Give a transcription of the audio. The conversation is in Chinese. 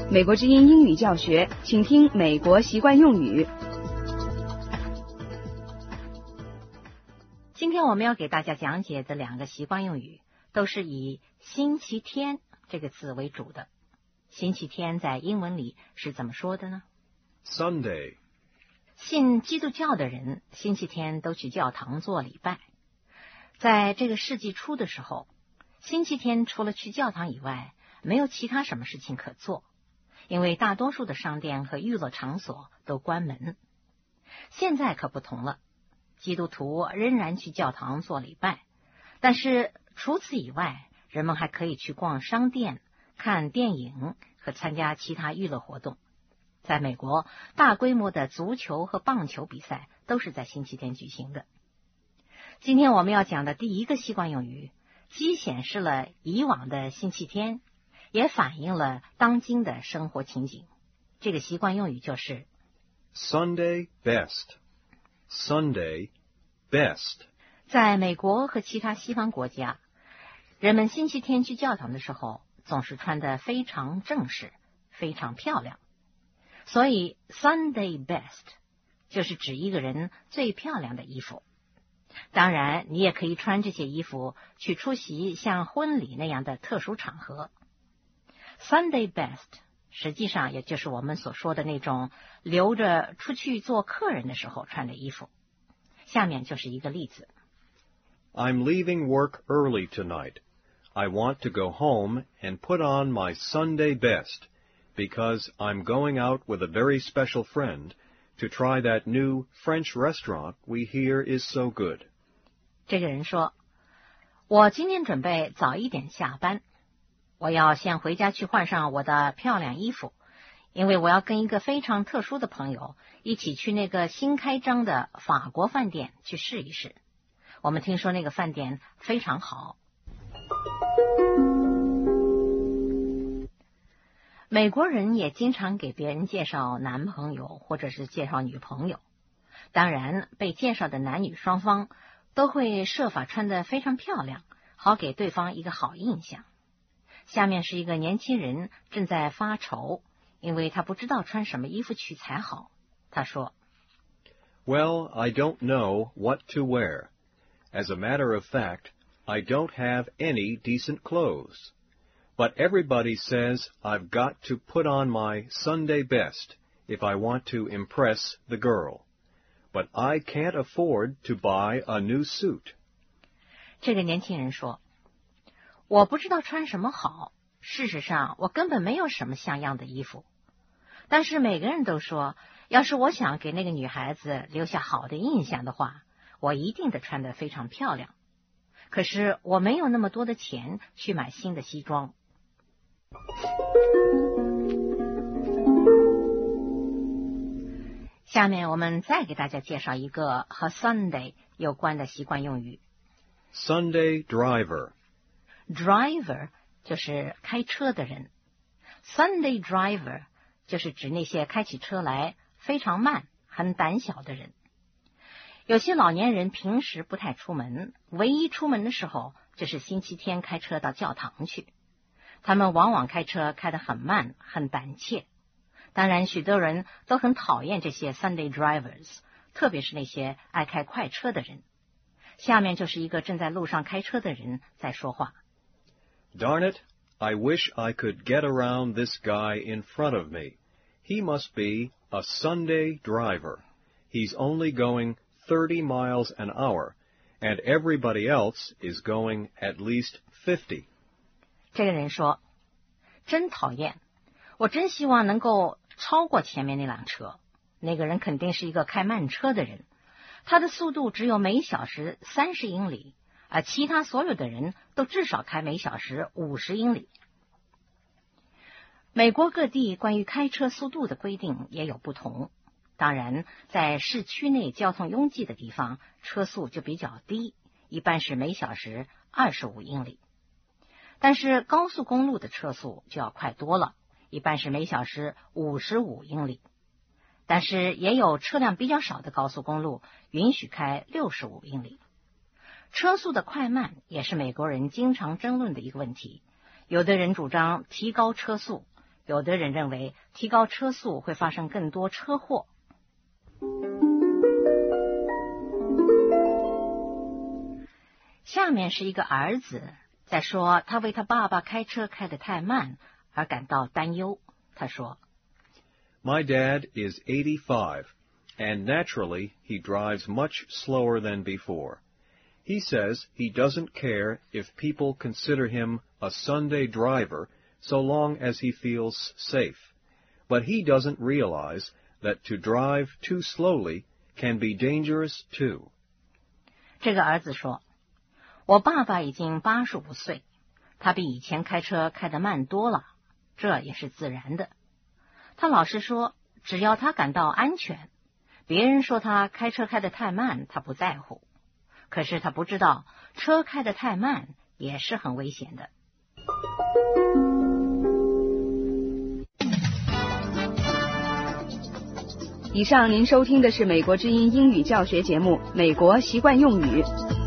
美国之音英语教学，请听美国习惯用语。 今天我们要给大家讲解的两个习惯用语，都是以星期天这个字为主的。星期天在英文里是怎么说的呢？ Sunday。 信基督教的人星期天都去教堂做礼拜。在这个世纪初的时候，星期天除了去教堂以外，没有其他什么事情可做，因为大多数的商店和娱乐场所都关门。现在可不同了，基督徒仍然去教堂做礼拜，但是除此以外，人们还可以去逛商店、看电影和参加其他娱乐活动。在美国，大规模的足球和棒球比赛都是在星期天举行的。今天我们要讲的第一个习惯用语，既显示了以往的星期天，也反映了当今的生活情景。这个习惯用语就是 Sunday best。 Sunday best。 在美国和其他西方国家，人们星期天去教堂的时候总是穿得非常正式，非常漂亮。所以 Sunday best 就是指一个人最漂亮的衣服。当然，你也可以穿这些衣服去出席像婚礼那样的特殊场合。Sunday best 实际上也就是我们所说的那种留着出去做客人的时候穿的衣服。下面就是一个例子。 I'm leaving work early tonight. I want to go home and put on my Sunday best because I'm going out with a very special friend to try that new French restaurant we hear is so good. 这个人说，我今天准备早一点下班，我要先回家去换上我的漂亮衣服，因为我要跟一个非常特殊的朋友一起去那个新开张的法国饭店去试一试。我们听说那个饭店非常好。美国人也经常给别人介绍男朋友或者是介绍女朋友，当然被介绍的男女双方都会设法穿得非常漂亮，好给对方一个好印象。下面是一个年轻人正在发愁，因为他不知道穿什么衣服去才好。他说 Well, I don't know what to wear. As a matter of fact, I don't have any decent clothes. But everybody says I've got to put on my Sunday best if I want to impress the girl. But I can't afford to buy a new suit. 这个年轻人说，我不知道穿什么好，事实上我根本没有什么像样的衣服。但是每个人都说，要是我想给那个女孩子留下好的印象的话，我一定得穿得非常漂亮。可是我没有那么多的钱去买新的西装。下面我们再给大家介绍一个和 Sunday 有关的习惯用语。 Sunday driver。 Driver 就是开车的人， Sunday driver 就是指那些开起车来非常慢、很胆小的人。有些老年人平时不太出门，唯一出门的时候就是星期天开车到教堂去。他们往往开车开得很慢，很胆怯。当然，许多人都很讨厌这些 Sunday drivers， 特别是那些爱开快车的人。下面就是一个正在路上开车的人在说话。 Darn it, I wish I could get around this guy in front of me. He must be a Sunday driver. He's only going 30 miles an hour, and everybody else is going at least 50. 这个人说，真讨厌，我真希望能够超过前面那辆车。那个人肯定是一个开慢车的人，他的速度只有每小时30英里，而其他所有的人都至少开每小时50英里。美国各地关于开车速度的规定也有不同，当然在市区内交通拥挤的地方，车速就比较低，一般是每小时25英里。但是高速公路的车速就要快多了，一般是每小时55英里。但是也有车辆比较少的高速公路允许开65英里。车速的快慢也是美国人经常争论的一个问题，有的人主张提高车速， 有的人认为提高车速会发生更多车祸。下面是一个儿子在说他为他爸爸开车开得太慢而感到担忧。他说 My dad is 85, and naturally he drives much slower than before. He says he doesn't care if people consider him a Sunday driver so long as he feels safe, but he doesn't realize that to drive too slowly can be dangerous too. 这个儿子说，我爸爸已经85岁，他比以前开车开得慢多了，这也是自然的。他老是说，只要他感到安全，别人说他开车开得太慢，他不在乎。可是他不知道，车开得太慢也是很危险的。 以上您收听的是美国之音英语教学节目《美国习惯用语》。